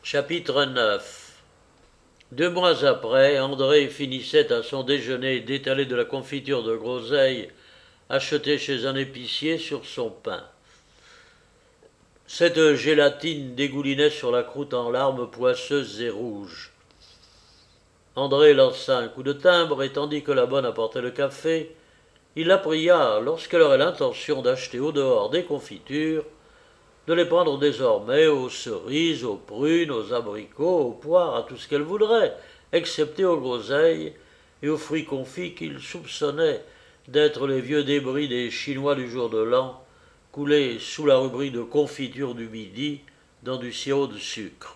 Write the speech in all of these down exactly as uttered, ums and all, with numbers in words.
Chapitre neuf. Deux mois après, André finissait à son déjeuner d'étaler de la confiture de groseille achetée chez un épicier sur son pain. Cette gélatine dégoulinait sur la croûte en larmes poisseuses et rouges. André lança un coup de timbre, et tandis que la bonne apportait le café, il la pria, lorsqu'elle aurait l'intention d'acheter au dehors des confitures, de les prendre désormais aux cerises, aux prunes, aux abricots, aux poires, à tout ce qu'elle voudrait, excepté aux groseilles et aux fruits confits qu'il soupçonnait d'être les vieux débris des Chinois du jour de l'an, coulés sous la rubrique de confiture du midi dans du sirop de sucre.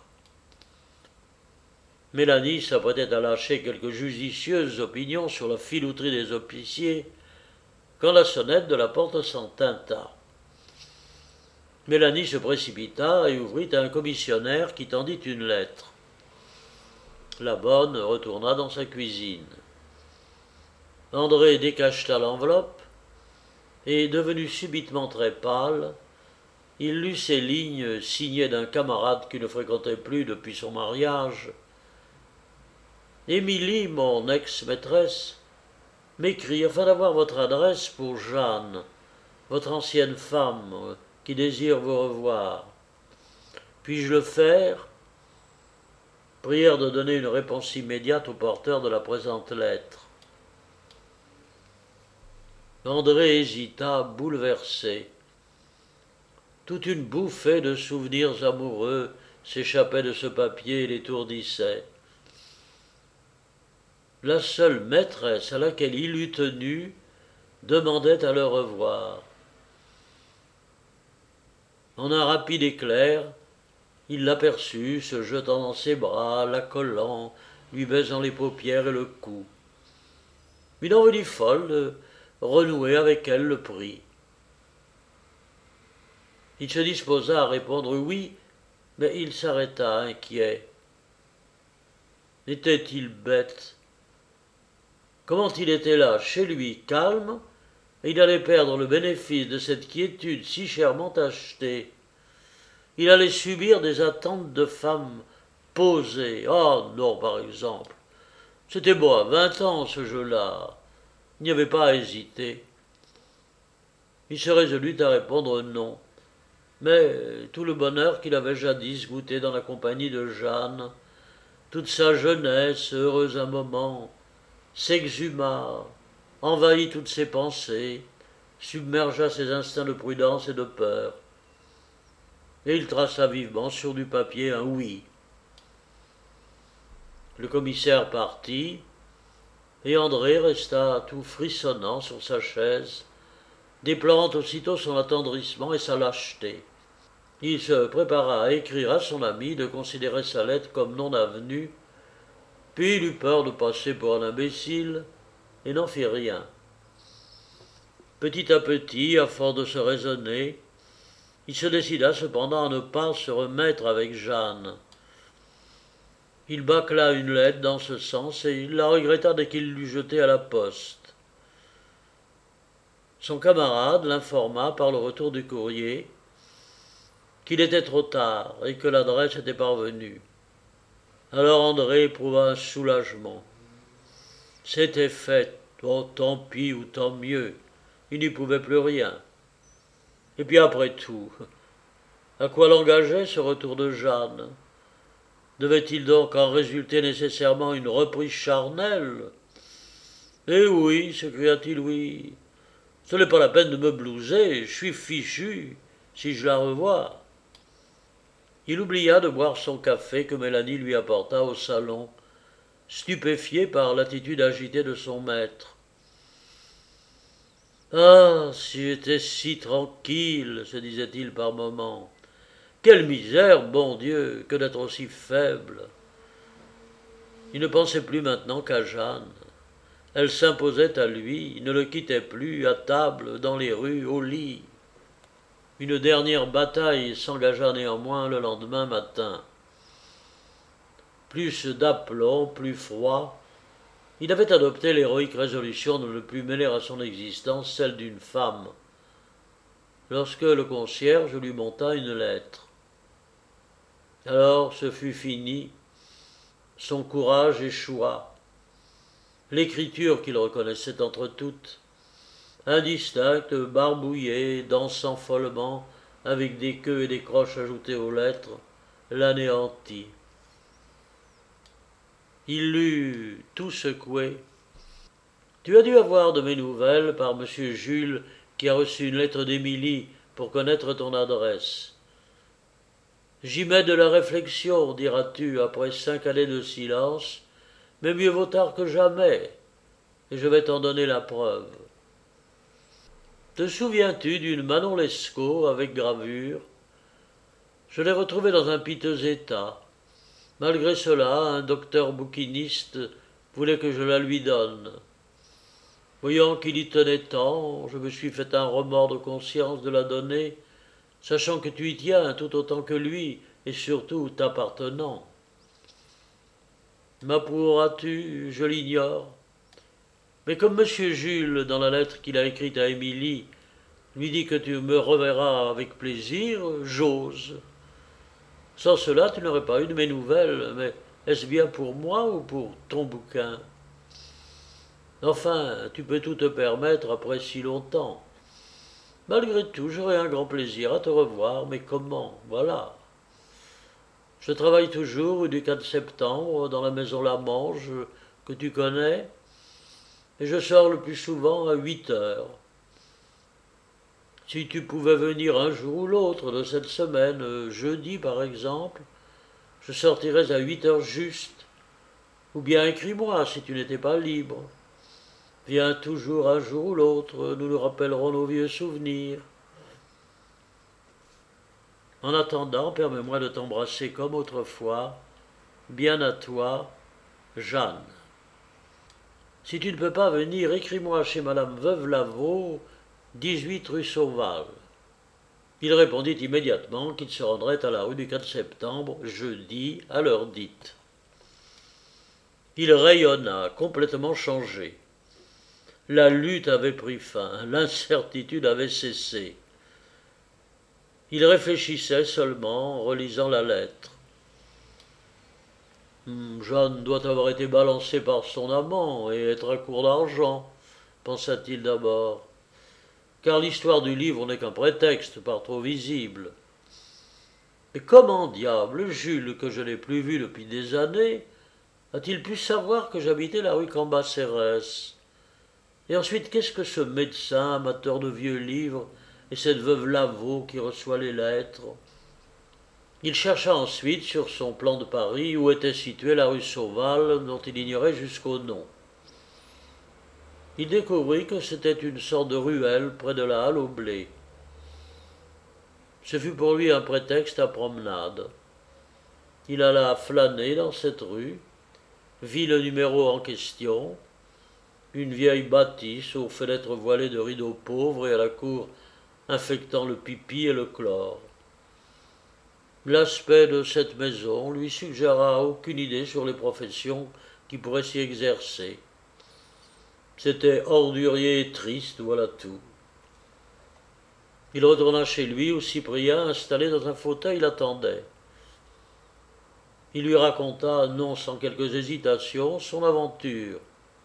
Mélanie s'apprêtait à lâcher quelques judicieuses opinions sur la filouterie des épiciers quand la sonnette de la porte s'en tinta. Mélanie se précipita et ouvrit à un commissionnaire qui tendit une lettre. La bonne retourna dans sa cuisine. André décacheta l'enveloppe et, devenu subitement très pâle, il lut ces lignes signées d'un camarade qui ne fréquentait plus depuis son mariage. « Émilie, mon ex-maîtresse, m'écrit afin d'avoir votre adresse pour Jeanne, votre ancienne femme, qui désire vous revoir. Puis-je le faire? Prière de donner une réponse immédiate au porteur de la présente lettre. » André hésita, bouleversé. Toute une bouffée de souvenirs amoureux s'échappait de ce papier et l'étourdissait. La seule maîtresse à laquelle il eût tenu demandait à le revoir. En un rapide éclair, il l'aperçut se jetant dans ses bras, la collant, lui baisant les paupières et le cou. Une envie folle de renouer avec elle le prit. Il se disposa à répondre oui, mais il s'arrêta inquiet. Était-il bête? Comment il était là, chez lui, calme, et il allait perdre le bénéfice de cette quiétude si chèrement achetée. Il allait subir des attentes de femmes posées. Ah non, par exemple. C'était beau à vingt ans, ce jeu-là. Il n'y avait pas à hésiter. Il se résolut à répondre non. Mais tout le bonheur qu'il avait jadis goûté dans la compagnie de Jeanne, toute sa jeunesse, heureuse un moment, s'exhuma, envahit toutes ses pensées, submergea ses instincts de prudence et de peur. Et il traça vivement sur du papier un oui. Le commissaire partit, et André resta tout frissonnant sur sa chaise, déplorant aussitôt son attendrissement et sa lâcheté. Il se prépara à écrire à son ami de considérer sa lettre comme non avenue, puis il eut peur de passer pour un imbécile, et n'en fit rien. Petit à petit, à force de se raisonner, il se décida cependant à ne pas se remettre avec Jeanne. Il bâcla une lettre dans ce sens et il la regretta dès qu'il l'eut jetée à la poste. Son camarade l'informa par le retour du courrier qu'il était trop tard et que l'adresse était parvenue. Alors André éprouva un soulagement. C'était fait, oh, tant pis ou tant mieux, il n'y pouvait plus rien. Et puis après tout, à quoi l'engageait ce retour de Jeanne? Devait-il donc en résulter nécessairement une reprise charnelle? Eh oui, s'écria-t-il, oui. Ce n'est pas la peine de me blouser, je suis fichu si je la revois. Il oublia de boire son café que Mélanie lui apporta au salon, stupéfié par l'attitude agitée de son maître. Ah, si j'étais si tranquille, se disait-il par moments. Quelle misère, bon Dieu, que d'être aussi faible. Il ne pensait plus maintenant qu'à Jeanne. Elle s'imposait à lui, il ne le quittait plus, à table, dans les rues, au lit. Une dernière bataille s'engagea néanmoins le lendemain matin. Plus d'aplomb, plus froid, il avait adopté l'héroïque résolution de ne plus mêler à son existence celle d'une femme, lorsque le concierge lui monta une lettre. Alors ce fut fini, son courage échoua. L'écriture qu'il reconnaissait entre toutes, indistincte, barbouillée, dansant follement, avec des queues et des croches ajoutées aux lettres, l'anéantit. Il l'eut tout secoué. Tu as dû avoir de mes nouvelles par monsieur Jules, qui a reçu une lettre d'Émilie pour connaître ton adresse. J'y mets de la réflexion, diras-tu, après cinq années de silence, mais mieux vaut tard que jamais, et je vais t'en donner la preuve. Te souviens-tu d'une Manon Lescaut avec gravure? Je l'ai retrouvée dans un piteux état. Malgré cela, un docteur bouquiniste voulait que je la lui donne. Voyant qu'il y tenait tant, je me suis fait un remords de conscience de la donner, sachant que tu y tiens tout autant que lui, et surtout t'appartenant. M'approuveras-tu? Je l'ignore. Mais comme monsieur Jules, dans la lettre qu'il a écrite à Émilie, lui dit que tu me reverras avec plaisir, j'ose. Sans cela, tu n'aurais pas eu de mes nouvelles, mais est-ce bien pour moi ou pour ton bouquin? Enfin, tu peux tout te permettre après si longtemps. Malgré tout, j'aurai un grand plaisir à te revoir, mais comment? Voilà. Je travaille toujours rue du quatre septembre, dans la maison La Mange, que tu connais, et je sors le plus souvent à huit heures. Si tu pouvais venir un jour ou l'autre de cette semaine, jeudi par exemple, je sortirais à huit heures juste, ou bien écris-moi si tu n'étais pas libre. Viens toujours un jour ou l'autre, nous nous rappellerons nos vieux souvenirs. En attendant, permets-moi de t'embrasser comme autrefois, bien à toi, Jeanne. Si tu ne peux pas venir, écris-moi chez Madame Veuve Lavaux, dix-huit rue Sauval. Il répondit immédiatement qu'il se rendrait à la rue du quatre septembre, jeudi, à l'heure dite. Il rayonna, complètement changé. La lutte avait pris fin, l'incertitude avait cessé. Il réfléchissait seulement en relisant la lettre. Hum, Jeanne doit avoir été balancée par son amant et être à court d'argent, pensa-t-il d'abord, car l'histoire du livre n'est qu'un prétexte par trop visible. Mais comment diable Jules, que je n'ai plus vu depuis des années, a-t-il pu savoir que j'habitais la rue Cambacérès? Et ensuite, qu'est-ce que ce médecin, amateur de vieux livres, et cette veuve Lavaux qui reçoit les lettres? Il chercha ensuite sur son plan de Paris où était située la rue Sauval, dont il ignorait jusqu'au nom. Il découvrit que c'était une sorte de ruelle près de la halle au blé. Ce fut pour lui un prétexte à promenade. Il alla flâner dans cette rue, vit le numéro en question, une vieille bâtisse aux fenêtres voilées de rideaux pauvres et à la cour infectant le pipi et le chlore. L'aspect de cette maison lui suggéra aucune idée sur les professions qui pourraient s'y exercer. C'était ordurier et triste, voilà tout. Il retourna chez lui où Cyprien, installé dans un fauteuil, l'attendait. Il lui raconta, non sans quelques hésitations, son aventure.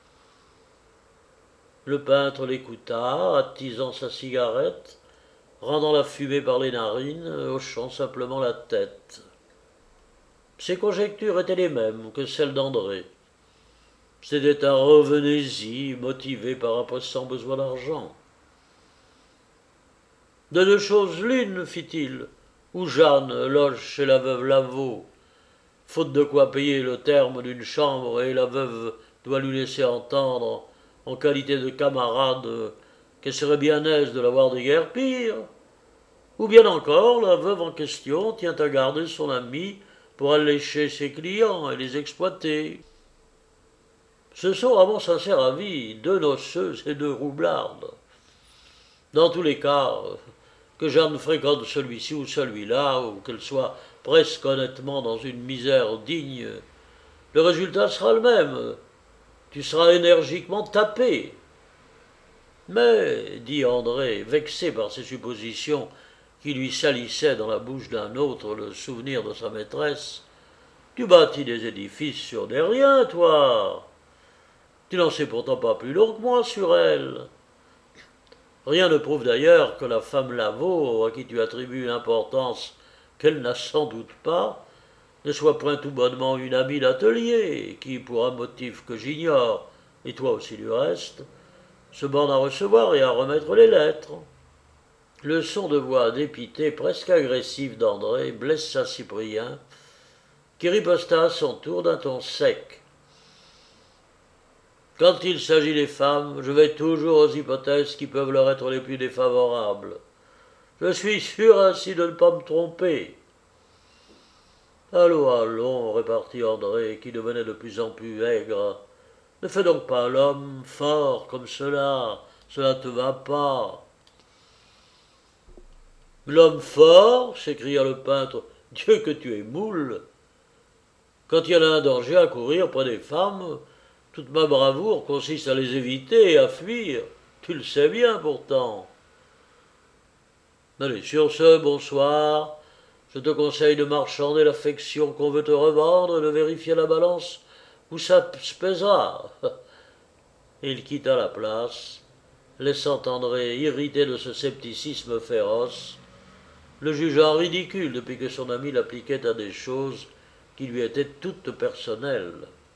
Le peintre l'écouta, attisant sa cigarette, rendant la fumée par les narines, hochant simplement la tête. Ses conjectures étaient les mêmes que celles d'André. C'était un revenez-y motivé par un pressant besoin d'argent. De deux choses l'une, fit-il, où Jeanne loge chez la veuve Lavaux, faute de quoi payer le terme d'une chambre, et la veuve doit lui laisser entendre, en qualité de camarade, qu'elle serait bien aise de l'avoir déguerpir. Ou bien encore, la veuve en question tient à garder son ami pour allécher ses clients et les exploiter. Ce sont, à mon sincère avis, deux noceuses et deux roublardes. Dans tous les cas, que Jeanne fréquente celui-ci ou celui-là, ou qu'elle soit presque honnêtement dans une misère digne, le résultat sera le même. Tu seras énergiquement tapé. Mais, dit André, vexé par ces suppositions qui lui salissait dans la bouche d'un autre le souvenir de sa maîtresse. Tu bâtis des édifices sur des riens, toi. Tu n'en sais pourtant pas plus long que moi sur elle. Rien ne prouve d'ailleurs que la femme Lavaux, à qui tu attribues une importance qu'elle n'a sans doute pas, ne soit point tout bonnement une amie d'atelier, qui, pour un motif que j'ignore, et toi aussi du reste, se borne à recevoir et à remettre les lettres. Le son de voix dépité, presque agressif d'André blessa Cyprien, qui riposta à son tour d'un ton sec. Quand il s'agit des femmes, je vais toujours aux hypothèses qui peuvent leur être les plus défavorables. Je suis sûr ainsi de ne pas me tromper. Allons, allons, repartit André, qui devenait de plus en plus aigre. Ne fais donc pas l'homme fort comme cela, cela ne te va pas. L'homme fort, s'écria le peintre, Dieu que tu es moule. Quand il y a un danger à courir près des femmes, toute ma bravoure consiste à les éviter et à fuir. Tu le sais bien pourtant. Allez, sur ce, bonsoir. Je te conseille de marchander l'affection qu'on veut te revendre et de vérifier la balance où ça se pèsera. Et il quitta la place, laissant André irrité de ce scepticisme féroce, le jugeant ridicule depuis que son ami l'appliquait à des choses qui lui étaient toutes personnelles.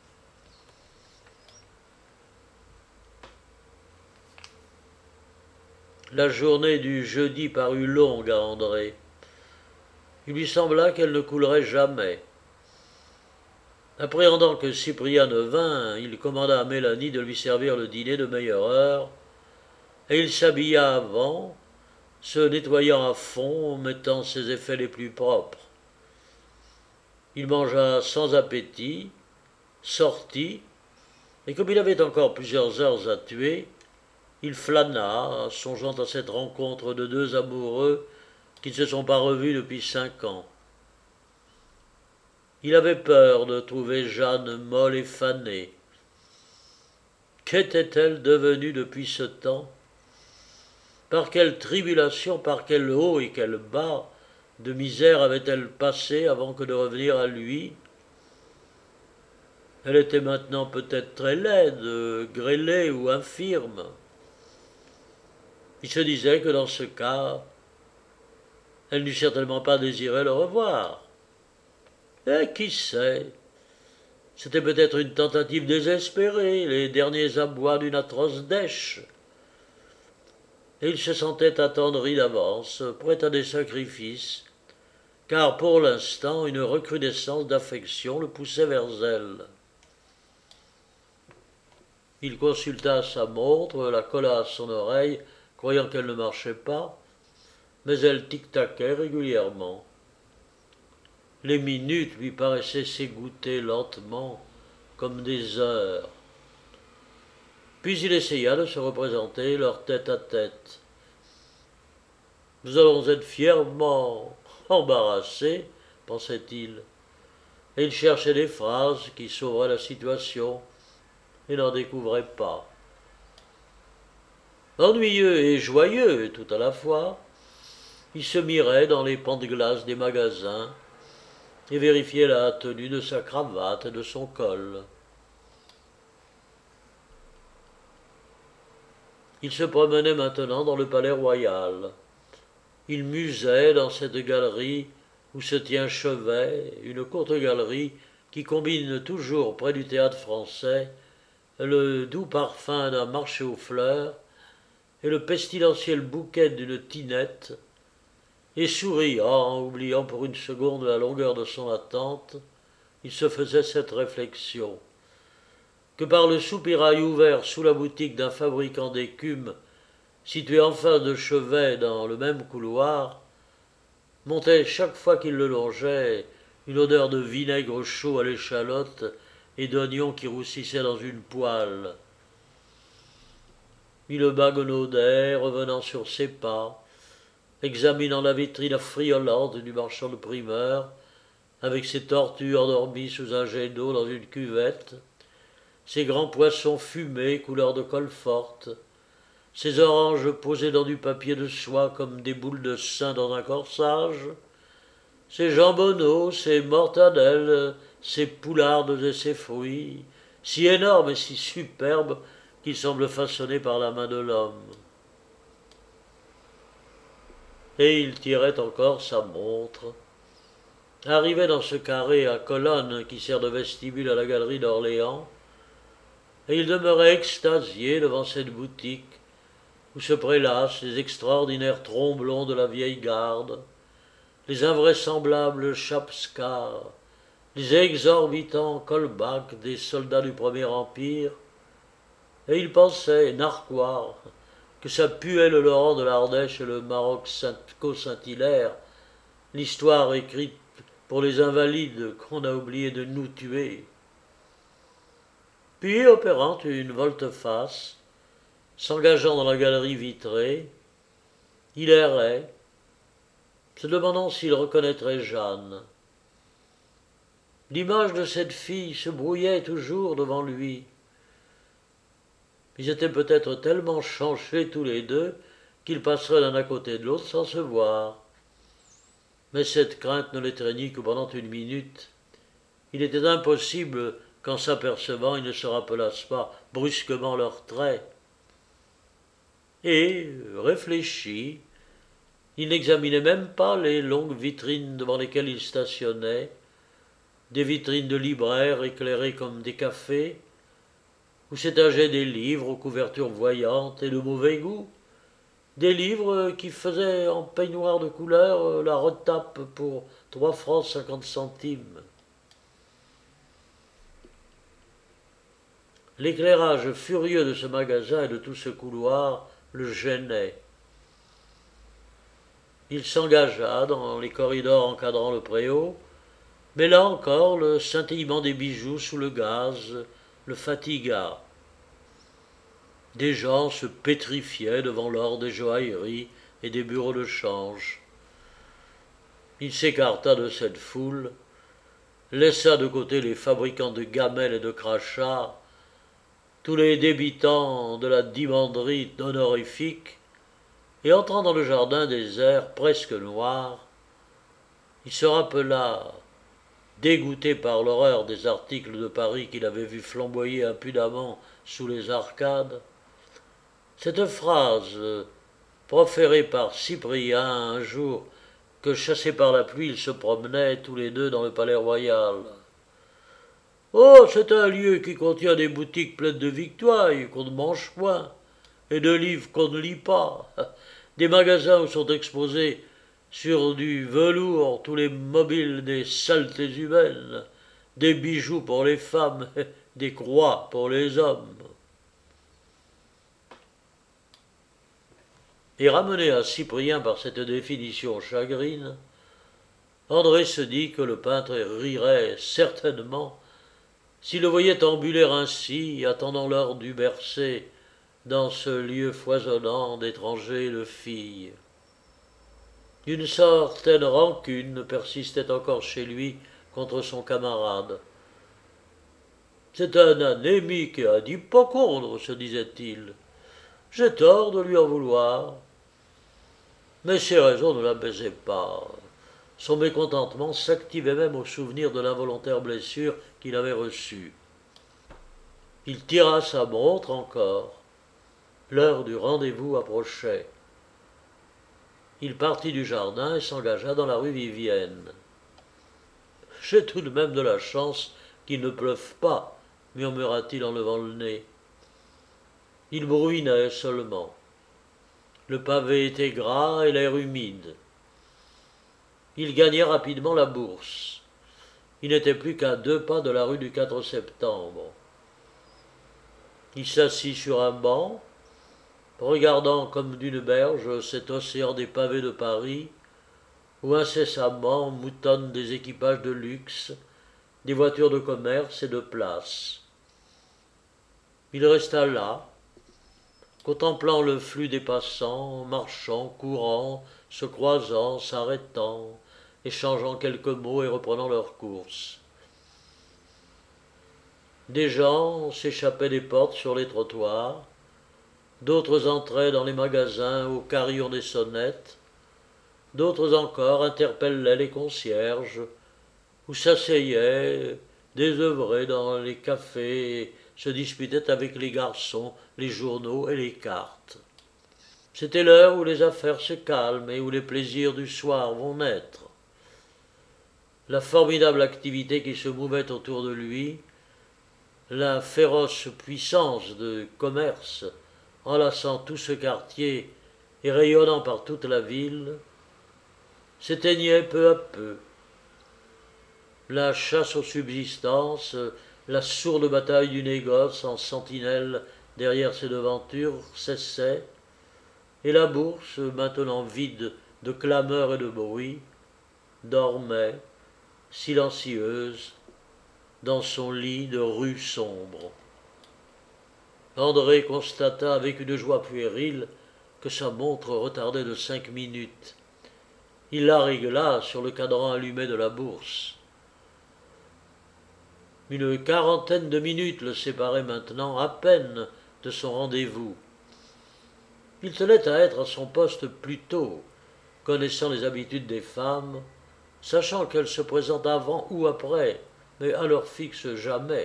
La journée du jeudi parut longue à André. Il lui sembla qu'elle ne coulerait jamais. Appréhendant que Cyprien ne vînt, il commanda à Mélanie de lui servir le dîner de meilleure heure, et il s'habilla avant, se nettoyant à fond, mettant ses effets les plus propres. Il mangea sans appétit, sortit, et comme il avait encore plusieurs heures à tuer, il flâna, songeant à cette rencontre de deux amoureux qui ne se sont pas revus depuis cinq ans. Il avait peur de trouver Jeanne molle et fanée. Qu'était-elle devenue depuis ce temps? Par quelle tribulation, par quel haut et quel bas de misère avait-elle passé avant que de revenir à lui? Elle était maintenant peut-être très laide, grêlée ou infirme. Il se disait que dans ce cas, elle n'eût certainement pas désiré le revoir. Et qui sait? C'était peut-être une tentative désespérée, les derniers abois d'une atroce dèche. Et il se sentait attendri d'avance, prêt à des sacrifices, car pour l'instant une recrudescence d'affection le poussait vers elle. Il consulta sa montre, la colla à son oreille, croyant qu'elle ne marchait pas, mais elle tic-taquait régulièrement. Les minutes lui paraissaient s'égoutter lentement, comme des heures. Puis il essaya de se représenter leur tête à tête. Nous allons être fièrement embarrassés, pensait-il, et il cherchait des phrases qui sauveraient la situation et n'en découvrait pas. Ennuyeux et joyeux tout à la fois, il se mirait dans les pans de glace des magasins et vérifiait la tenue de sa cravate et de son col. Il se promenait maintenant dans le palais royal. Il musait dans cette galerie où se tient Chevet, une courte galerie qui combine toujours près du théâtre français le doux parfum d'un marché aux fleurs et le pestilentiel bouquet d'une tinette, et souriant, oubliant pour une seconde la longueur de son attente, il se faisait cette réflexion, que par le soupirail ouvert sous la boutique d'un fabricant d'écume, situé en face de Chevet dans le même couloir, montait chaque fois qu'il le longeait une odeur de vinaigre chaud à l'échalote et d'oignons qui roussissaient dans une poêle. Il le bagonaudait, revenant sur ses pas, examinant la vitrine friolante du marchand de primeurs, avec ses tortues endormies sous un jet d'eau dans une cuvette, ses grands poissons fumés couleur de colle forte, ses oranges posées dans du papier de soie comme des boules de sein dans un corsage, ses jambonneaux, ses mortadelles, ses poulardes et ses fruits, si énormes et si superbes qu'ils semblent façonnés par la main de l'homme. Et il tirait encore sa montre. Arrivé dans ce carré à colonnes qui sert de vestibule à la galerie d'Orléans, et il demeurait extasié devant cette boutique où se prélassent les extraordinaires tromblons de la vieille garde, les invraisemblables chapskars, les exorbitants colbacks des soldats du Premier Empire, et il pensait, narquois, que ça puait le Laurent de l'Ardèche et le Maroc Saint-Hilaire, l'histoire écrite pour les invalides qu'on a oublié de nous tuer. Puis, opérant une volte-face, s'engageant dans la galerie vitrée, il errait, se demandant s'il reconnaîtrait Jeanne. L'image de cette fille se brouillait toujours devant lui. Ils étaient peut-être tellement changés tous les deux qu'ils passeraient l'un à côté de l'autre sans se voir. Mais cette crainte ne l'étreignit que pendant une minute. Il était impossible qu'en s'apercevant, ils ne se rappelassent pas brusquement leurs traits. Et, réfléchi, il n'examinait même pas les longues vitrines devant lesquelles il stationnait, des vitrines de libraires éclairées comme des cafés, où s'étageaient des livres aux couvertures voyantes et de mauvais goût, des livres qui faisaient en peignoir de couleur la retape pour trois francs cinquante centimes. L'éclairage furieux de ce magasin et de tout ce couloir le gênait. Il s'engagea dans les corridors encadrant le préau, mais là encore le scintillement des bijoux sous le gaz le fatigua. Des gens se pétrifiaient devant l'or des joailleries et des bureaux de change. Il s'écarta de cette foule, laissa de côté les fabricants de gamelles et de crachats, tous les débitants de la dimanderie honorifique, et entrant dans le jardin désert, presque noir, il se rappela, dégoûté par l'horreur des articles de Paris qu'il avait vus flamboyer impudemment sous les arcades, cette phrase proférée par Cyprien un jour que, chassés par la pluie, ils se promenaient tous les deux dans le palais royal. « Oh, c'est un lieu qui contient des boutiques pleines de victuailles qu'on ne mange point, et de livres qu'on ne lit pas, des magasins où sont exposés sur du velours tous les mobiles des saletés humaines, des bijoux pour les femmes, des croix pour les hommes. » Et ramené à Cyprien par cette définition chagrine, André se dit que le peintre rirait certainement s'il le voyait ambuler ainsi, attendant l'heure du bercé, dans ce lieu foisonnant d'étrangers et de filles. Une certaine rancune persistait encore chez lui contre son camarade. « C'est un anémique et un hypocondre, se disait-il. J'ai tort de lui en vouloir. » Mais ses raisons ne l'apaisaient pas. Son mécontentement s'activait même au souvenir de l'involontaire blessure qu'il avait reçue. Il tira sa montre encore. L'heure du rendez-vous approchait. Il partit du jardin et s'engagea dans la rue Vivienne. « J'ai tout de même de la chance qu'il ne pleuve pas, » murmura-t-il en levant le nez. Il bruinait seulement. Le pavé était gras et l'air humide. Il gagnait rapidement la Bourse. Il n'était plus qu'à deux pas de la rue du quatre septembre. Il s'assit sur un banc, regardant comme d'une berge cet océan des pavés de Paris, où incessamment moutonnent des équipages de luxe, des voitures de commerce et de place. Il resta là, contemplant le flux des passants, marchant, courant, se croisant, s'arrêtant, échangeant quelques mots et reprenant leur course. Des gens s'échappaient des portes sur les trottoirs, d'autres entraient dans les magasins au carillon des sonnettes, d'autres encore interpellaient les concierges, ou s'asseyaient, désœuvrés dans les cafés, et se disputaient avec les garçons, les journaux et les cartes. C'était l'heure où les affaires se calment et où les plaisirs du soir vont naître. La formidable activité qui se mouvait autour de lui, la féroce puissance de commerce enlaçant tout ce quartier et rayonnant par toute la ville, s'éteignait peu à peu. La chasse aux subsistances, la sourde bataille du négoce en sentinelle derrière ses devantures cessait, et la bourse, maintenant vide de clameur et de bruit, dormait, silencieuse, dans son lit de rue sombre. André constata avec une joie puérile que sa montre retardait de cinq minutes. Il la régla sur le cadran allumé de la bourse. Une quarantaine de minutes le séparaient maintenant à peine de son rendez-vous. Il tenait à être à son poste plus tôt, connaissant les habitudes des femmes, sachant qu'elles se présentent avant ou après, mais à l'heure fixe jamais.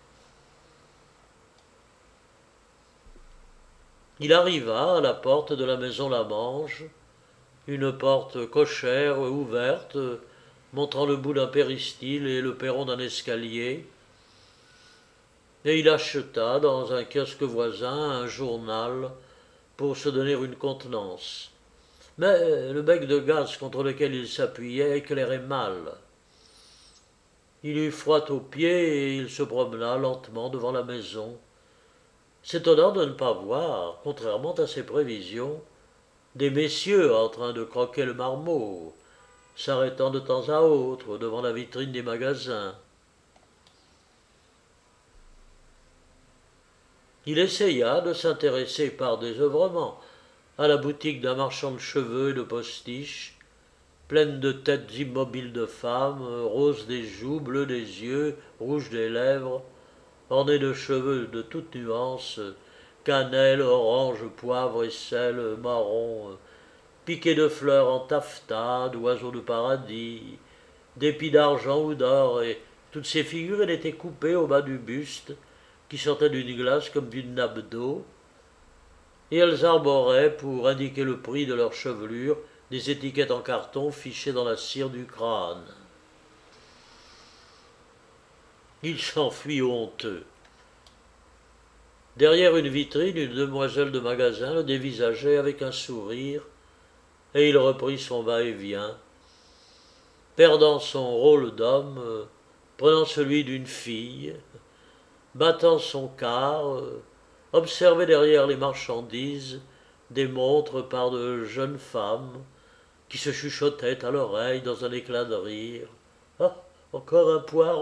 Il arriva à la porte de la maison Lamange, une porte cochère ouverte, montrant le bout d'un péristyle et le perron d'un escalier, et il acheta dans un kiosque voisin un journal pour se donner une contenance. Mais le bec de gaz contre lequel il s'appuyait éclairait mal. Il eut froid aux pieds et il se promena lentement devant la maison, s'étonnant de ne pas voir, contrairement à ses prévisions, des messieurs en train de croquer le marmot, s'arrêtant de temps à autre devant la vitrine des magasins. Il essaya de s'intéresser par désœuvrement à la boutique d'un marchand de cheveux et de postiches, pleine de têtes immobiles de femmes, roses des joues, bleues des yeux, rouges des lèvres, ornées de cheveux de toutes nuances, cannelle, orange, poivre et sel, marron, piqués de fleurs en taffetas, d'oiseaux de paradis, d'épis d'argent ou d'or, et toutes ces figures étaient coupées au bas du buste, qui sortait d'une glace comme d'une nappe d'eau, et elles arboraient, pour indiquer le prix de leur chevelure, des étiquettes en carton fichées dans la cire du crâne. Il s'enfuit honteux. Derrière une vitrine, une demoiselle de magasin le dévisageait avec un sourire, et il reprit son va-et-vient, perdant son rôle d'homme, prenant celui d'une fille, battant son quart, observait derrière les marchandises des montres par de jeunes femmes qui se chuchotaient à l'oreille dans un éclat de rire. « Ah, encore un poireau !»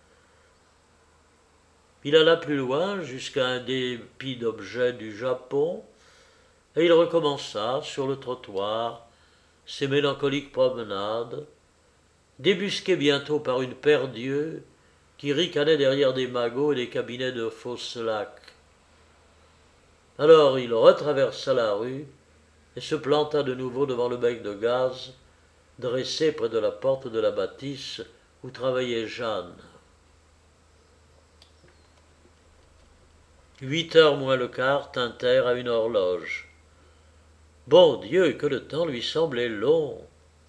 Il alla plus loin jusqu'à un dépit d'objets du Japon, et il recommença sur le trottoir ses mélancoliques promenades, débusqué bientôt par une paire d'yeux qui ricanait derrière des magots et des cabinets de fausses laques. Alors il retraversa la rue et se planta de nouveau devant le bec de gaz, dressé près de la porte de la bâtisse où travaillait Jeanne. Huit heures moins le quart tintèrent à une horloge. Bon Dieu, que le temps lui semblait long.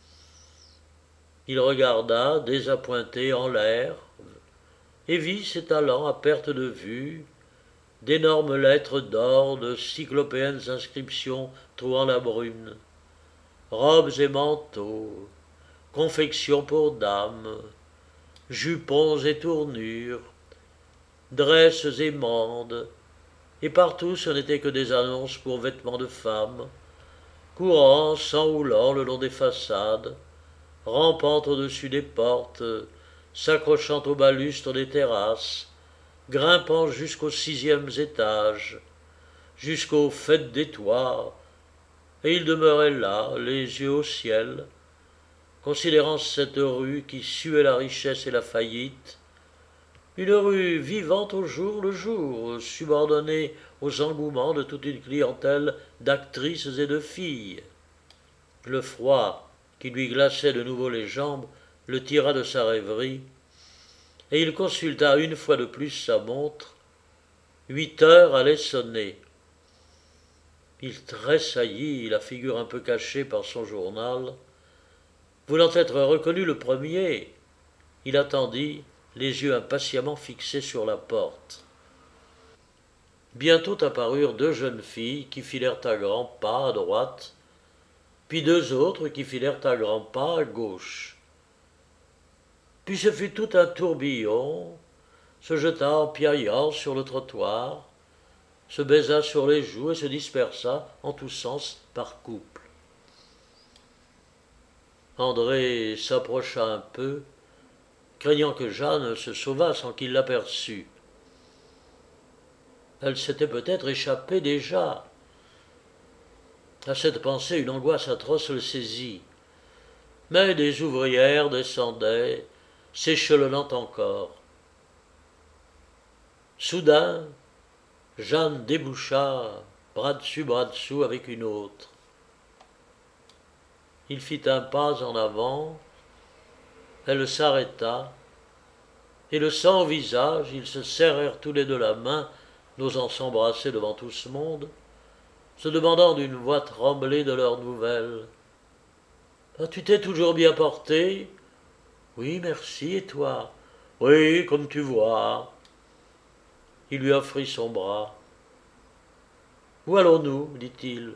Il regarda, désappointé, en l'air, et vit s'étalant à perte de vue d'énormes lettres d'or, de cyclopéennes inscriptions trouant la brune, robes et manteaux, confections pour dames, jupons et tournures, dresses et mandes, et partout ce n'était que des annonces pour vêtements de femmes, courant, s'enroulant le long des façades, rampant au-dessus des portes, s'accrochant aux balustres des terrasses, grimpant jusqu'aux sixièmes étages, jusqu'aux fêtes des toits, et il demeurait là, les yeux au ciel, considérant cette rue qui suait la richesse et la faillite, Une rue vivante au jour le jour, subordonnée aux engouements de toute une clientèle d'actrices et de filles. Le froid, qui lui glaçait de nouveau les jambes, le tira de sa rêverie, et il consulta une fois de plus sa montre. Huit heures allaient sonner. Il tressaillit, la figure un peu cachée par son journal. Voulant être reconnu le premier, il attendit, les yeux impatiemment fixés sur la porte. Bientôt apparurent deux jeunes filles qui filèrent à grands pas à droite, puis deux autres qui filèrent à grands pas à gauche. Puis ce fut tout un tourbillon, se jeta en piaillant sur le trottoir, se baisa sur les joues et se dispersa en tous sens par couple. André s'approcha un peu, craignant que Jeanne se sauvât sans qu'il l'aperçût. Elle s'était peut-être échappée déjà. À cette pensée, une angoisse atroce le saisit. Mais des ouvrières descendaient, s'échelonnant encore. Soudain, Jeanne déboucha, bras dessus, bras dessous, avec une autre. Il fit un pas en avant, elle s'arrêta, et le sang au visage, ils se serrèrent tous les deux la main, n'osant s'embrasser devant tout ce monde, se demandant d'une voix tremblée de leurs nouvelles. Ah, tu t'es toujours bien porté? Oui, merci, et toi? Oui, comme tu vois. Il lui offrit son bras. Où allons-nous? dit-il.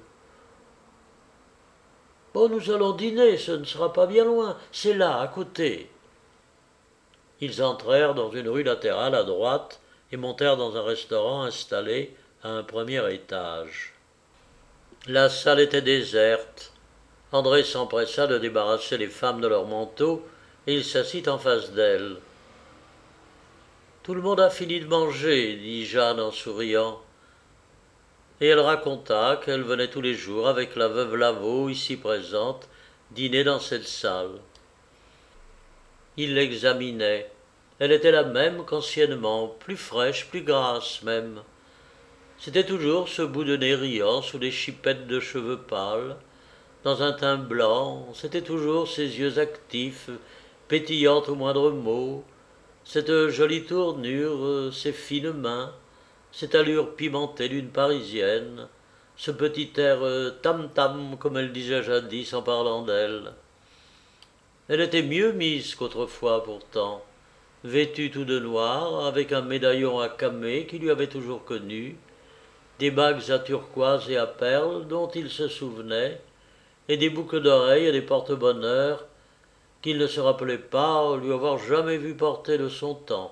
Bon, nous allons dîner, ce ne sera pas bien loin, c'est là, à côté. Ils entrèrent dans une rue latérale à droite et montèrent dans un restaurant installé à un premier étage. La salle était déserte. André s'empressa de débarrasser les femmes de leurs manteaux et il s'assit en face d'elles. Tout le monde a fini de manger, dit Jeanne en souriant. Et elle raconta qu'elle venait tous les jours avec la veuve Lavaux, ici présente, dîner dans cette salle. Il l'examinait. Elle était la même qu'anciennement, plus fraîche, plus grasse même. C'était toujours ce bout de nez riant sous des chipettes de cheveux pâles, dans un teint blanc, c'était toujours ses yeux actifs, pétillants au moindre mot, cette jolie tournure, ces fines mains, cette allure pimentée d'une Parisienne, ce petit air tam-tam, comme elle disait jadis en parlant d'elle. Elle était mieux mise qu'autrefois pourtant, vêtue tout de noir, avec un médaillon à camée qui lui avait toujours connu, des bagues à turquoise et à perles dont il se souvenait, et des boucles d'oreilles et des porte-bonheur qu'il ne se rappelait pas lui avoir jamais vu porter de son temps.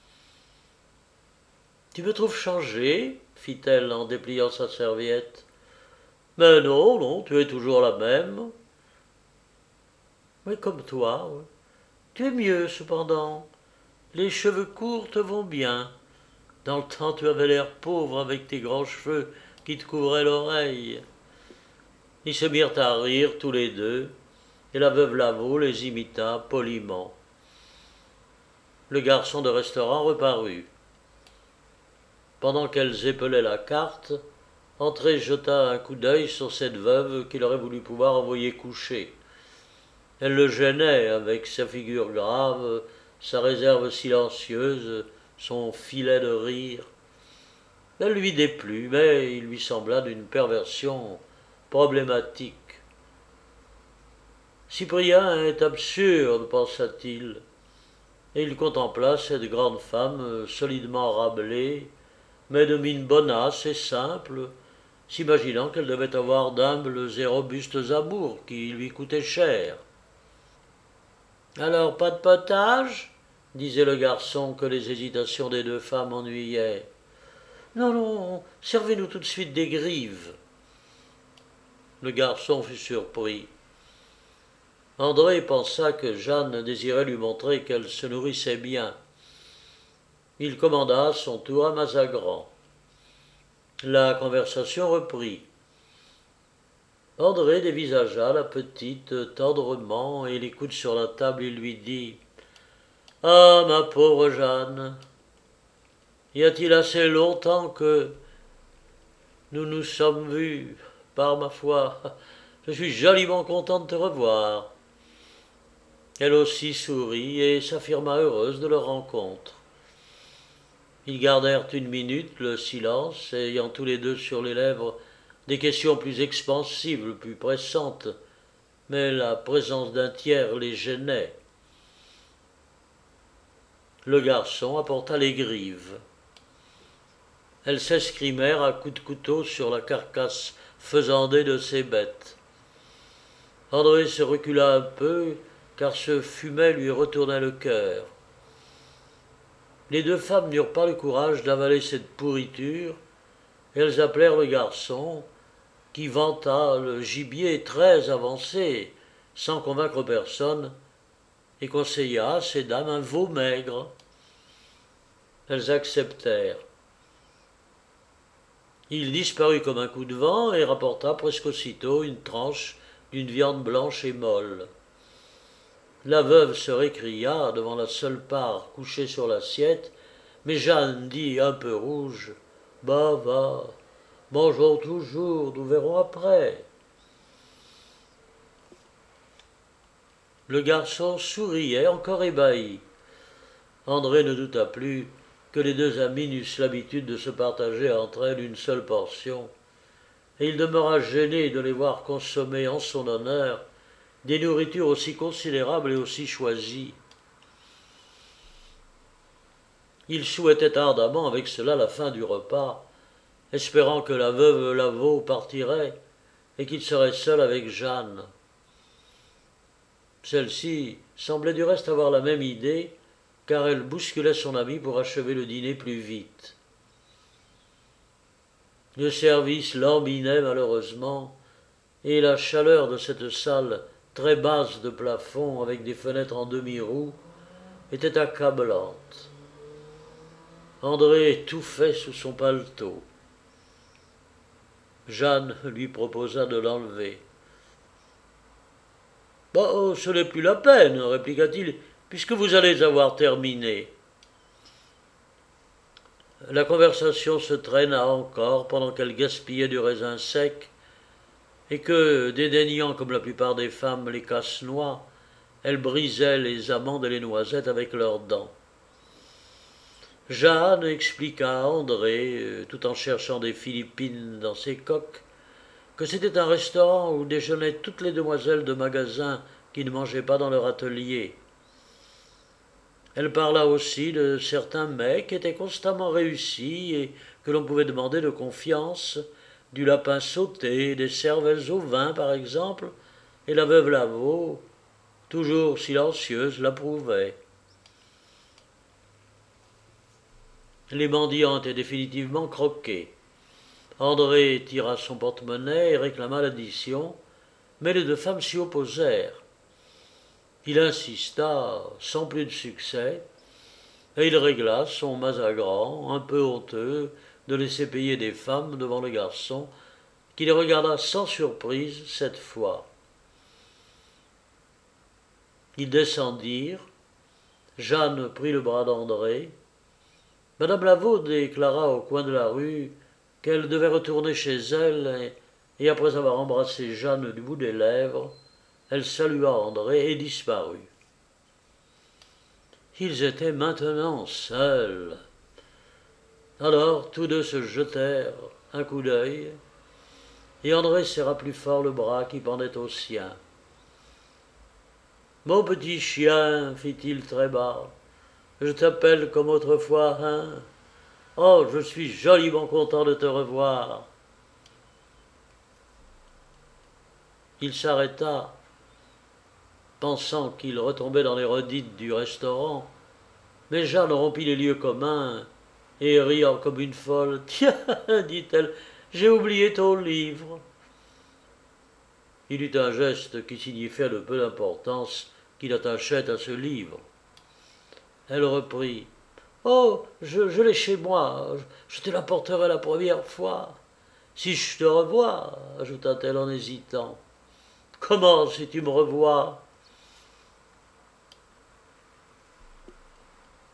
« Tu me trouves changé ?» fit-elle en dépliant sa serviette. « Mais non, non, tu es toujours la même. »« Mais comme toi, ouais. Tu es mieux cependant. Les cheveux courts te vont bien. Dans le temps, tu avais l'air pauvre avec tes grands cheveux qui te couvraient l'oreille. » Ils se mirent à rire tous les deux, et la veuve Lavaux les imita poliment. Le garçon de restaurant reparut. Pendant qu'elles épelaient la carte, André jeta un coup d'œil sur cette veuve qu'il aurait voulu pouvoir envoyer coucher. Elle le gênait avec sa figure grave, sa réserve silencieuse, son filet de rire. Elle lui déplut, mais il lui sembla d'une perversion problématique. Cyprien est absurde, pensa-t-il, et il contempla cette grande femme solidement rablée, mais de mine bonasse et simple, s'imaginant qu'elle devait avoir d'humbles et robustes amours qui lui coûtaient cher. « Alors, pas de potage ?» disait le garçon que les hésitations des deux femmes ennuyaient. « Non, non, servez-nous tout de suite des grives. » Le garçon fut surpris. André pensa que Jeanne désirait lui montrer qu'elle se nourrissait bien. Il commanda à son tour un mazagran. La conversation reprit. André dévisagea la petite tendrement et les coudes sur la table, il lui dit « Ah, ma pauvre Jeanne, y a-t-il assez longtemps que nous nous sommes vus? Par ma foi, je suis joliment content de te revoir. » Elle aussi sourit et s'affirma heureuse de leur rencontre. Ils gardèrent une minute le silence, ayant tous les deux sur les lèvres des questions plus expansives, plus pressantes, mais la présence d'un tiers les gênait. Le garçon apporta les grives. Elles s'escrimèrent à coups de couteau sur la carcasse faisandée de ces bêtes. André se recula un peu, car ce fumet lui retournait le cœur. Les deux femmes n'eurent pas le courage d'avaler cette pourriture, et elles appelèrent le garçon, qui vanta le gibier très avancé, sans convaincre personne, et conseilla à ces dames un veau maigre. Elles acceptèrent. Il disparut comme un coup de vent et rapporta presque aussitôt une tranche d'une viande blanche et molle. La veuve se récria devant la seule part couchée sur l'assiette, mais Jeanne dit, un peu rouge, « Bah, va, mangeons toujours, nous verrons après. » Le garçon souriait, encore ébahi. André ne douta plus que les deux amies n'eussent l'habitude de se partager entre elles une seule portion, et il demeura gêné de les voir consommer en son honneur des nourritures aussi considérables et aussi choisies. Il souhaitait ardemment avec cela la fin du repas, espérant que la veuve Lavaux partirait et qu'il serait seul avec Jeanne. Celle-ci semblait du reste avoir la même idée, car elle bousculait son ami pour achever le dîner plus vite. Le service lambinait malheureusement, et la chaleur de cette salle très basse de plafond avec des fenêtres en demi-roue était accablante. André étouffait sous son paletot. Jeanne lui proposa de l'enlever. « Bon, ce n'est plus la peine, répliqua-t-il, puisque vous allez avoir terminé. » La conversation se traîna encore pendant qu'elle gaspillait du raisin sec et que, dédaignant comme la plupart des femmes les casse-noix, elle brisait les amandes et les noisettes avec leurs dents. Jeanne expliqua à André, tout en cherchant des philippines dans ses coques, que c'était un restaurant où déjeunaient toutes les demoiselles de magasin qui ne mangeaient pas dans leur atelier. Elle parla aussi de certains mets qui étaient constamment réussis et que l'on pouvait demander de confiance, du lapin sauté, des cervelles au vin par exemple, et la veuve Lavaux, toujours silencieuse, l'approuvait. Les mendiants étaient définitivement croqués. André tira son porte-monnaie et réclama l'addition, mais les deux femmes s'y opposèrent. Il insista, sans plus de succès, et il régla son mazagran, un peu honteux de laisser payer des femmes devant le garçon, qui les regarda sans surprise cette fois. Ils descendirent. Jeanne prit le bras d'André. Madame Lavaux déclara au coin de la rue qu'elle devait retourner chez elle, et, et après avoir embrassé Jeanne du bout des lèvres, elle salua André et disparut. Ils étaient maintenant seuls. Alors tous deux se jetèrent un coup d'œil, et André serra plus fort le bras qui pendait au sien. « Mon petit chien, fit-il très bas, je t'appelle comme autrefois, hein? Oh, je suis joliment content de te revoir. » Il s'arrêta, pensant qu'il retombait dans les redites du restaurant, mais Jeanne rompit les lieux communs et, riant comme une folle, « Tiens, dit-elle, j'ai oublié ton livre. » Il eut un geste qui signifiait le peu d'importance qu'il attachait à ce livre. Elle reprit. « Oh, je, je l'ai chez moi, je te l'apporterai la première fois. Si je te revois, ajouta-t-elle en hésitant. « Comment si tu me revois ?»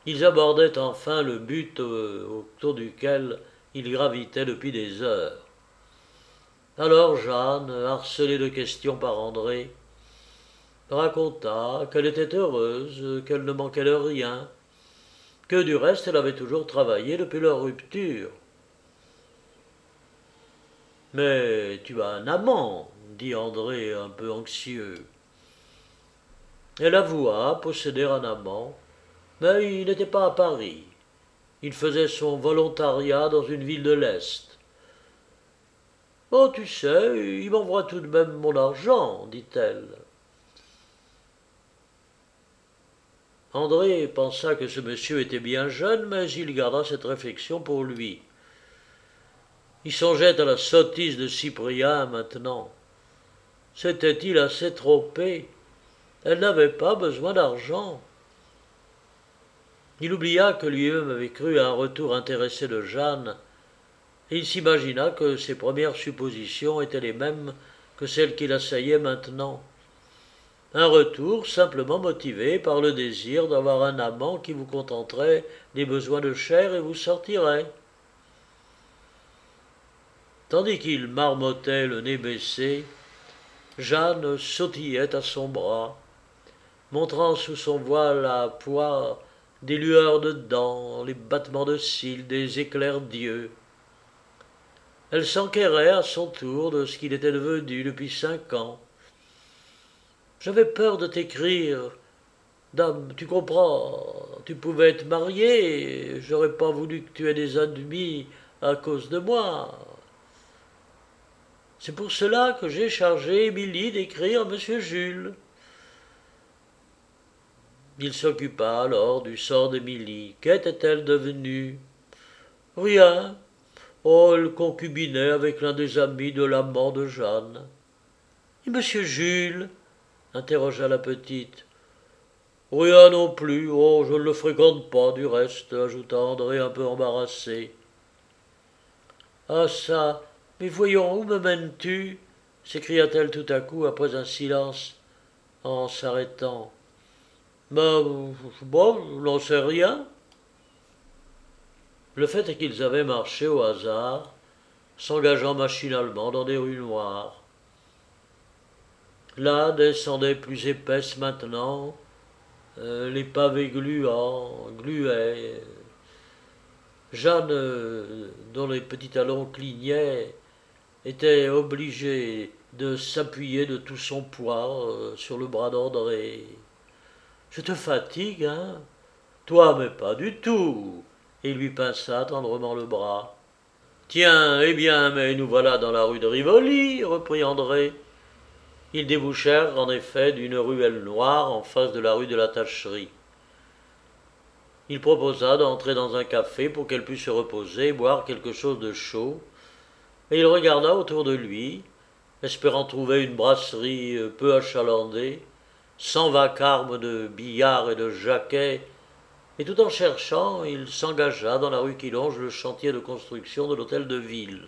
Ils abordaient enfin le but autour duquel ils gravitaient depuis des heures. Alors Jeanne, harcelée de questions par André, raconta qu'elle était heureuse, qu'elle ne manquait de rien, que du reste elle avait toujours travaillé depuis leur rupture. « Mais tu as un amant, dit André un peu anxieux. Elle avoua posséder un amant, mais il n'était pas à Paris. Il faisait son volontariat dans une ville de l'Est. « Oh, tu sais, il m'envoie tout de même mon argent, dit-elle. André pensa que ce monsieur était bien jeune, mais il garda cette réflexion pour lui. Il songeait à la sottise de Cyprien maintenant. S'était-il assez trompé? Elle n'avait pas besoin d'argent. Il oublia que lui-même avait cru à un retour intéressé de Jeanne, et il s'imagina que ses premières suppositions étaient les mêmes que celles qui l'assaillaient maintenant. Un retour simplement motivé par le désir d'avoir un amant qui vous contenterait des besoins de chair et vous sortirait. Tandis qu'il marmottait le nez baissé, Jeanne sautillait à son bras, montrant sous son voile à pois des lueurs de dents, les battements de cils, des éclairs d'yeux. Elle s'enquérait à son tour de ce qu'il était devenu depuis cinq ans. J'avais peur de t'écrire. Dame, tu comprends, tu pouvais être mariée, j'aurais pas voulu que tu aies des ennemis à cause de moi. C'est pour cela que j'ai chargé Émilie d'écrire à monsieur Jules. Il s'occupa alors du sort d'Émilie. Qu'était-elle devenue? Rien. Oh, elle concubinait avec l'un des amis de l'amant de Jeanne. Et monsieur Jules? Interrogea la petite. Rien non plus. Oh, je ne le fréquente pas, du reste, ajouta André un peu embarrassé. Ah ça, mais voyons, où me mènes-tu? S'écria-t-elle tout à coup après un silence, en s'arrêtant. Ben, bon, je n'en sais rien. Le fait est qu'ils avaient marché au hasard, s'engageant machinalement dans des rues noires. Là descendaient plus épaisses maintenant, euh, les pavés gluants, gluaient. Jeanne, euh, dont les petits talons clignaient, était obligée de s'appuyer de tout son poids euh, sur le bras d'André. « Je te fatigue, hein? Toi, mais pas du tout !» Et il lui pinça tendrement le bras. « Tiens, eh bien, mais nous voilà dans la rue de Rivoli, » reprit André. Ils débouchèrent en effet d'une ruelle noire en face de la rue de la Tacherie. Il proposa d'entrer dans un café pour qu'elle pût se reposer et boire quelque chose de chaud, et il regarda autour de lui, espérant trouver une brasserie peu achalandée, sans vacarme de billard et de jaquet, et tout en cherchant, il s'engagea dans la rue qui longe le chantier de construction de l'hôtel de ville.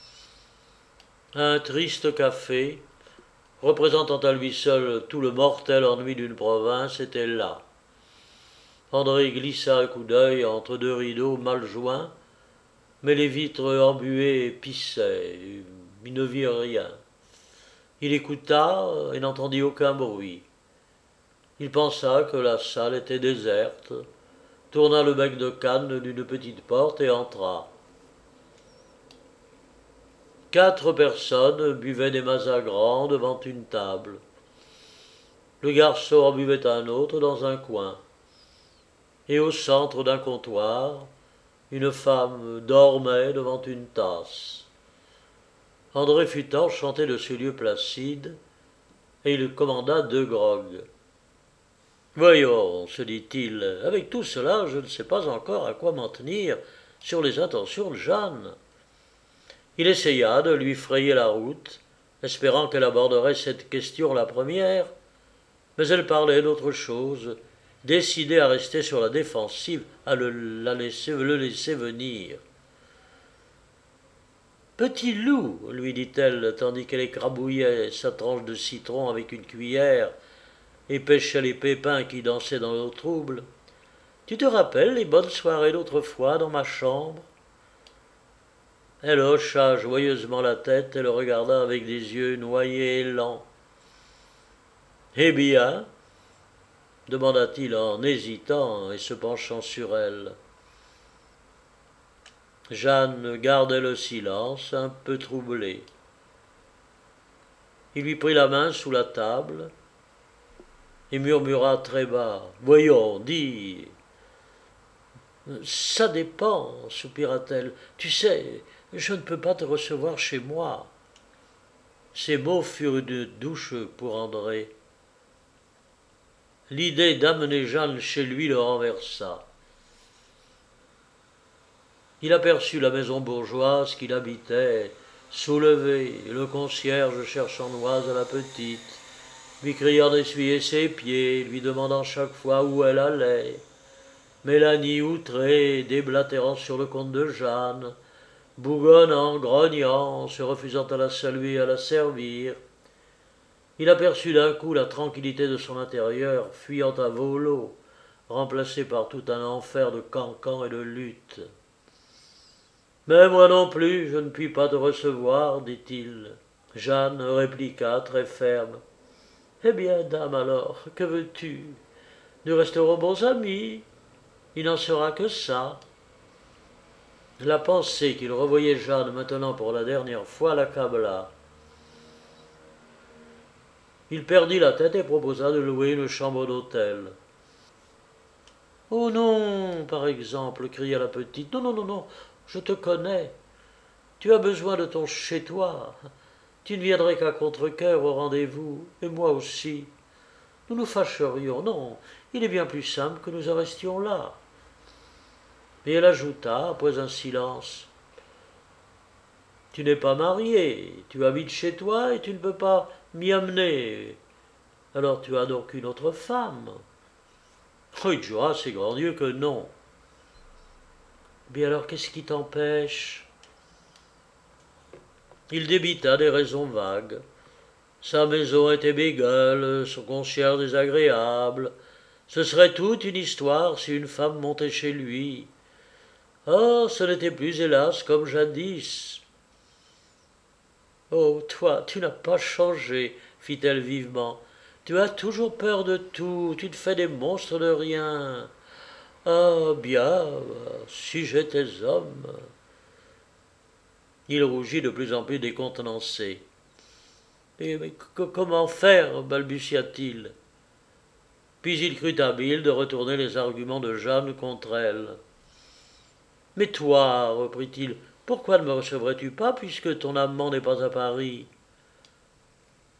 Un triste café, représentant à lui seul tout le mortel ennui d'une province, était là. André glissa un coup d'œil entre deux rideaux mal joints, mais les vitres embuées pissaient, il ne vit rien. Il écouta et n'entendit aucun bruit. Il pensa que la salle était déserte, tourna le bec de canne d'une petite porte et entra. Quatre personnes buvaient des mazagrans devant une table. Le garçon en buvait un autre dans un coin. Et au centre d'un comptoir, une femme dormait devant une tasse. André fut enchanté de ce lieu placide, et il commanda deux grogs. « Voyons, se dit-il, avec tout cela, je ne sais pas encore à quoi m'en tenir sur les intentions de Jeanne. » Il essaya de lui frayer la route, espérant qu'elle aborderait cette question la première, mais elle parlait d'autre chose, décidée à rester sur la défensive, à le, la laisser, le laisser venir. « Petit loup, lui dit-elle, tandis qu'elle écrabouillait sa tranche de citron avec une cuillère et pêchait les pépins qui dansaient dans l'eau trouble, Tu te rappelles les bonnes soirées d'autrefois dans ma chambre ?» Elle hocha joyeusement la tête et le regarda avec des yeux noyés et lents. « Eh bien ?» demanda-t-il en hésitant et se penchant sur elle. Jeanne gardait le silence, un peu troublée. Il lui prit la main sous la table et murmura très bas. « Voyons, dis. »« Ça dépend, soupira-t-elle. Tu sais, je ne peux pas te recevoir chez moi. » Ces mots furent une douche pour André. L'idée d'amener Jeanne chez lui le renversa. Il aperçut la maison bourgeoise qu'il habitait, soulevée, le concierge cherchant Noise à la petite, lui criant d'essuyer ses pieds, lui demandant chaque fois où elle allait. Mélanie outrée, déblatérant sur le compte de Jeanne, bougonnant, grognant, se refusant à la saluer et à la servir. Il aperçut d'un coup la tranquillité de son intérieur, fuyant à volo, remplacée par tout un enfer de cancans et de luttes. « Mais moi non plus, je ne puis pas te recevoir, dit-il. » Jeanne répliqua très ferme. « Eh bien, dame, alors, que veux-tu ? Nous resterons bons amis. Il n'en sera que ça. » La pensée qu'il revoyait Jeanne maintenant pour la dernière fois l'accabla. Il perdit la tête et proposa de louer une chambre d'hôtel. « Oh non, par exemple, cria la petite. Non, non, non, non, je te connais. Tu as besoin de ton chez-toi. Tu ne viendrais qu'à contre-cœur au rendez-vous, et moi aussi. Nous nous fâcherions. Non, il est bien plus simple que nous en restions là. » Et elle ajouta, après un silence. « Tu n'es pas marié, tu habites chez toi et tu ne peux pas m'y amener. Alors tu as donc une autre femme. » « Oh, Joa, c'est grand Dieu que non. »« Bien alors, qu'est-ce qui t'empêche ?» Il débita des raisons vagues. Sa maison était bégueule, son concierge désagréable. Ce serait toute une histoire si une femme montait chez lui. Oh, ce n'était plus, hélas, comme jadis. « Oh, toi, tu n'as pas changé, fit-elle vivement. Tu as toujours peur de tout, tu te fais des monstres de rien. Ah, bien, si j'étais homme. » Il rougit de plus en plus décontenancé. « Mais, mais comment faire ?» balbutia-t-il. Puis il crut habile de retourner les arguments de Jeanne contre elle. « Mais toi, reprit-il, pourquoi ne me recevrais-tu pas puisque ton amant n'est pas à Paris ?»« Pourquoi ?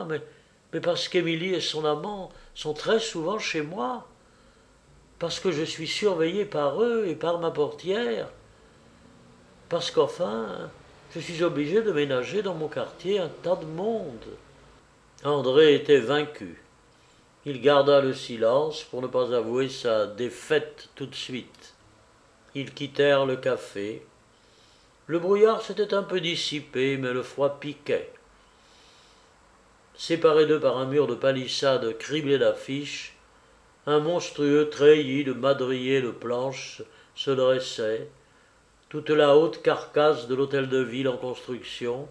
mais, mais parce qu'Émilie et son amant sont très souvent chez moi, parce que je suis surveillé par eux et par ma portière, parce qu'enfin, je suis obligé de ménager dans mon quartier un tas de monde. » André était vaincu. Il garda le silence pour ne pas avouer sa défaite tout de suite. Ils quittèrent le café. Le brouillard s'était un peu dissipé, mais le froid piquait. Séparés d'eux par un mur de palissade criblé d'affiches, un monstrueux treillis de madriers de planches se dressait, toute la haute carcasse de l'hôtel de ville en construction,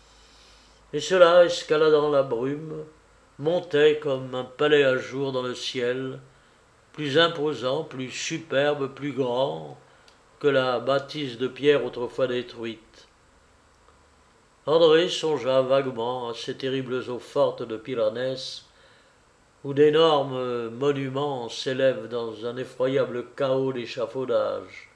et cela, escaladant la brume, montait comme un palais à jour dans le ciel, plus imposant, plus superbe, plus grand que la bâtisse de pierre autrefois détruite. André songea vaguement à ces terribles eaux-fortes de Pyranès, où d'énormes monuments s'élèvent dans un effroyable chaos d'échafaudage.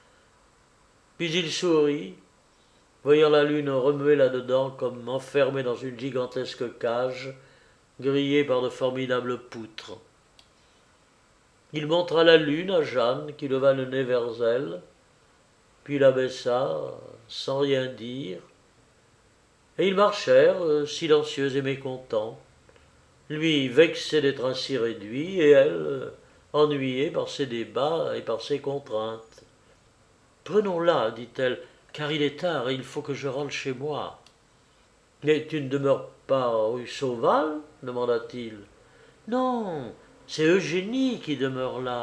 Puis il sourit, voyant la lune remuer là-dedans comme enfermée dans une gigantesque cage, grillée par de formidables poutres. Il montra la lune à Jeanne, qui leva le nez vers elle, puis la baissa, sans rien dire, et ils marchèrent, euh, silencieux et mécontents, lui vexé d'être ainsi réduit, et elle, euh, ennuyée par ses débats et par ses contraintes. « Prenons-la, dit-elle, car il est tard et il faut que je rentre chez moi. »« Mais tu ne demeures pas rue Sauval ?» demanda-t-il. « Non, c'est Eugénie qui demeure là. »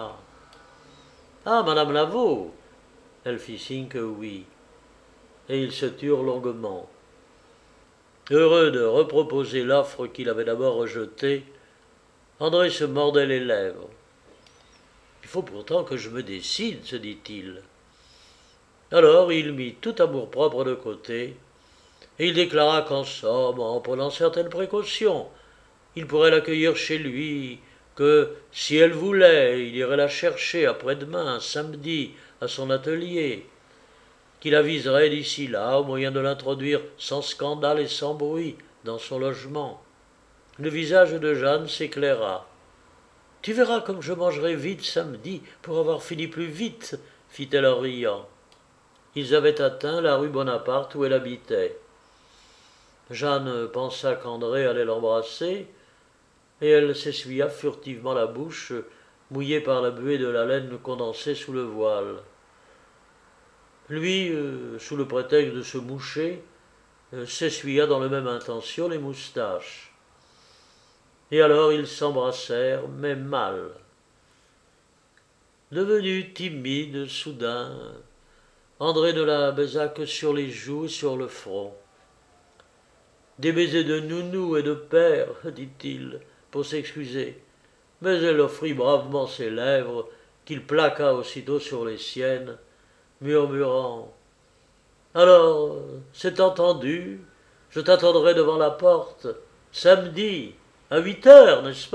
Ah, madame Lavaux !» Elle fit signe que oui, et ils se turent longuement. Heureux de reproposer l'offre qu'il avait d'abord rejetée, André se mordait les lèvres. « Il faut pourtant que je me décide, se dit-il. Alors il mit tout amour-propre de côté, et il déclara qu'en somme, en prenant certaines précautions, il pourrait l'accueillir chez lui, que, si elle voulait, il irait la chercher après-demain, samedi, à son atelier, qu'il aviserait d'ici là au moyen de l'introduire sans scandale et sans bruit dans son logement. Le visage de Jeanne s'éclaira. « Tu verras comme je mangerai vite samedi pour avoir fini plus vite, fit-elle en riant. Ils avaient atteint la rue Bonaparte où elle habitait. Jeanne pensa qu'André allait l'embrasser, et elle s'essuya furtivement la bouche, mouillée par la buée de la laine condensée sous le voile. Lui, euh, sous le prétexte de se moucher, euh, s'essuya dans la même intention les moustaches. Et alors ils s'embrassèrent, mais mal. Devenu timide, soudain, André ne la baisa que sur les joues et sur le front. « Des baisers de nounou et de père, dit-il, pour s'excuser. Mais elle offrit bravement ses lèvres, qu'il plaqua aussitôt sur les siennes, murmurant « Alors, c'est entendu, je t'attendrai devant la porte, samedi, à huit heures, n'est-ce pas ?»